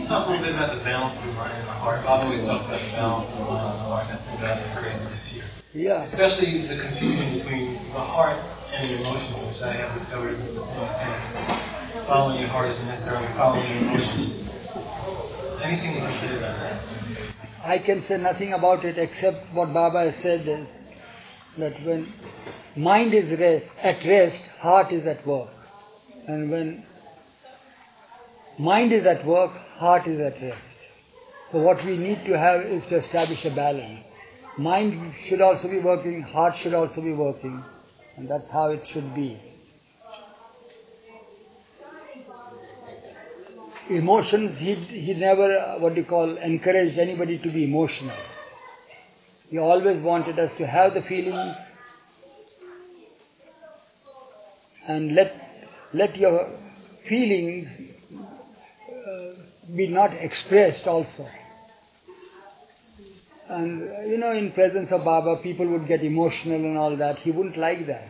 talk a little bit about the balance of the mind and the heart? Bob always talks about the balance of the mind and the heart. That's been driving me crazy this year. Yeah. Especially the confusion between the heart and the emotions, which I have discovered is the same thing. Following your heart isn't necessarily following your emotions. Anything you can say about that? I can say nothing about it except what Baba has said is that when mind is at rest, heart is at work. And when mind is at work, heart is at rest. So what we need to have is to establish a balance. Mind should also be working, heart should also be working. And that's how it should be. Emotions, he never, encouraged anybody to be emotional. He always wanted us to have the feelings and let your feelings be not expressed also. And in presence of Baba, people would get emotional and all that. He wouldn't like that.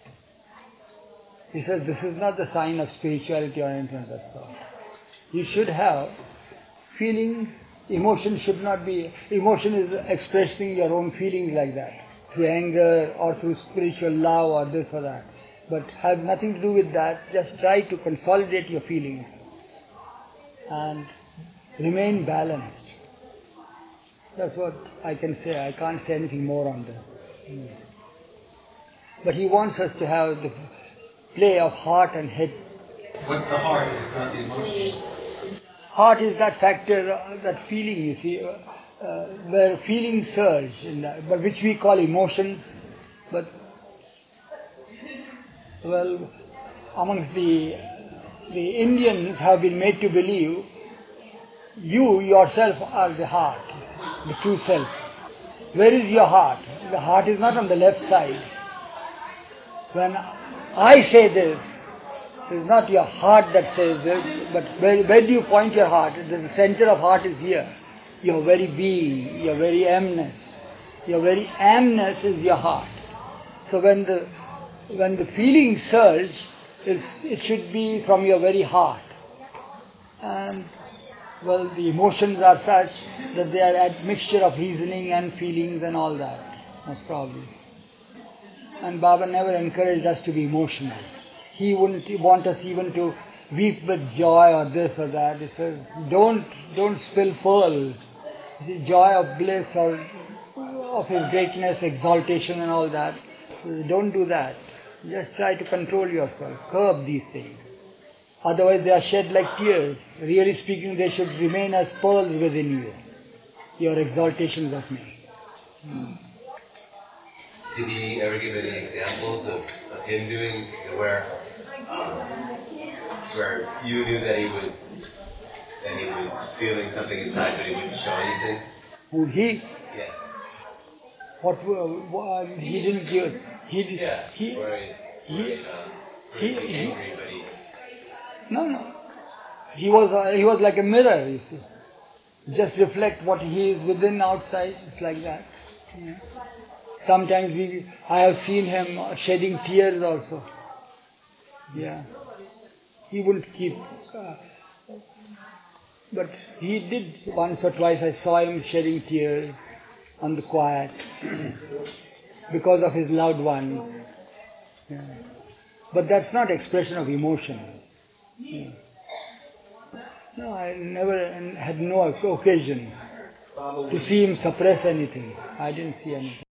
He says this is not the sign of spirituality or anything of that sort. You should have feelings. Emotion is expressing your own feelings like that, through anger or through spiritual love or this or that. But have nothing to do with that. Just try to consolidate your feelings and remain balanced. That's what I can say. I can't say anything more on this. But he wants us to have the play of heart and head. What's the heart if it's not the emotion? Heart is that factor, that feeling, you see, where feelings surge, but which we call emotions. But, amongst the Indians have been made to believe you yourself are the heart, the true self. Where is your heart? The heart is not on the left side. When I say this, it is not your heart that says this, but where do you point your heart? The center of heart is here. Your very being, your very amness. Your very amness is your heart. So when the feelings surge, it should be from your very heart. And the emotions are such that they are a mixture of reasoning and feelings and all that, most probably. And Baba never encouraged us to be emotional. He wouldn't want us even to weep with joy or this or that. He says, don't spill pearls. You see, joy of bliss or of his greatness, exaltation and all that. So don't do that. Just try to control yourself, curb these things. Otherwise they are shed like tears. Really speaking, they should remain as pearls within you, your exaltations of me. Did he ever give any examples of him doing where you knew that he was feeling something inside, but he wouldn't show anything? Who, he? Yeah. What he didn't give us. He angry, but he. No. He was like a mirror, you see. Just reflect what he is within, outside. It's like that. Yeah. Sometimes I have seen him shedding tears also. Yeah. He wouldn't keep. But he did once or twice. I saw him shedding tears on the quiet because of his loved ones. Yeah. But that's not expression of emotion. Yeah. No, I never had no occasion to see him suppress anything. I didn't see anything.